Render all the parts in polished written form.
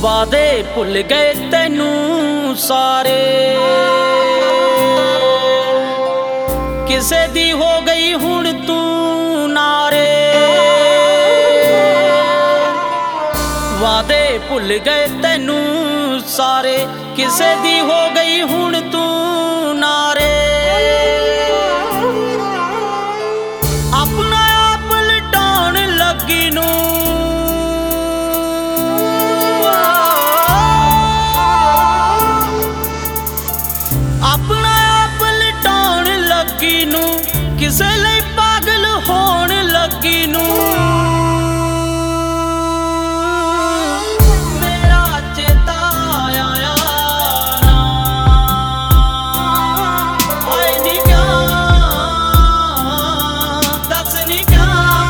वादे भुल गए तैनू सारे, किसे दी हो गई हुण तू नारे। वादे भुल गए तैनू सारे, किसे दी हो गई हुण तू नारे। अपना आप लटाउण लगी नू, अपना आप लटाउण लगी नू, किसे लई पागल होण लगी नू। मेरा चेता आया ना, आए नी क्या दस नी क्या।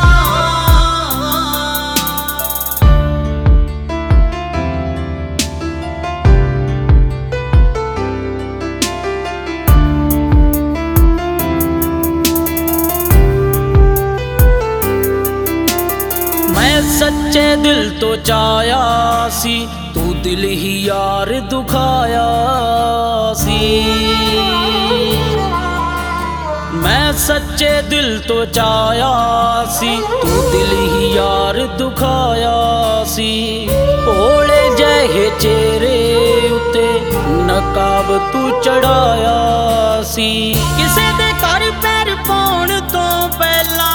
सच्चे दिल तो चाया सी, तू दिल ही यार दुखाया सी। मैं सच्चे दिल तो चाया सी, तू दिल ही यार दुखाया सी। भोले जहे चेहरे उते नकाब तू चढ़ाया सी। किसे दे घर पैर पाउण तो पहला,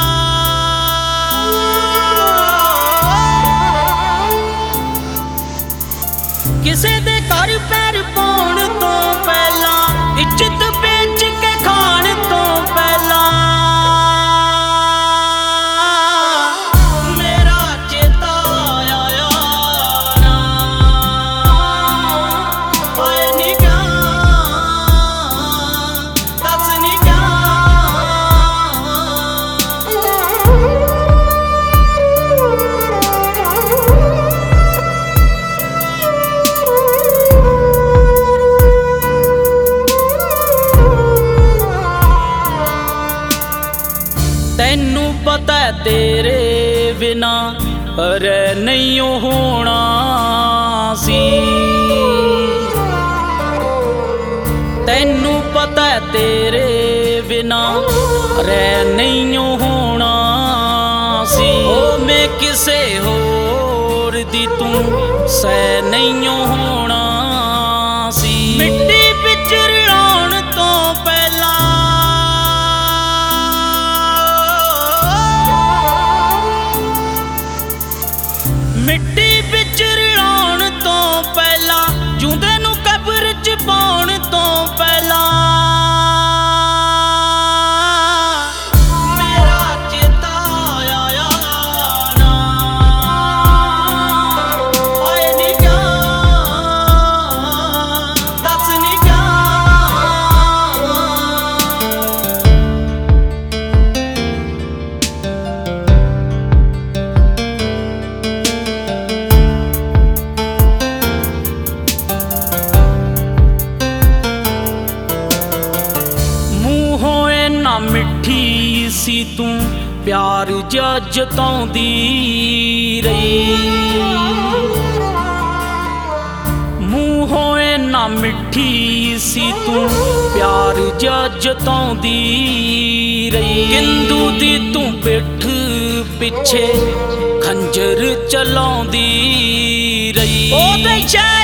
किसे दे घर पैर पाउण तो पहला, इज्जत बेच के खाण तो पहला। मेरा चेता आया ना, आए नी क्या दस नी क्या। तैनू पता है तेरे बिना रह नहीं होना सी। तैनू पता है तेरे बिना रह नहीं होना सी। ओ मैं किसे होर दी तू सह नहीं होना सी। मिट्टी विच रलाउण तो पहला, मिट्टी विच रलाउण तो पहला, जूंदे नू कब्र च पाउण तो पहला। मेरा चेता आया ना, आए नी क्या दस नी क्या। मिठी सी तू प्यार जताउंदी रही, मूंहों ना मिठी सी तू प्यार जताउंदी रही। किंदू दी तू पिठ पिछे खंजर चलाउंदी रही।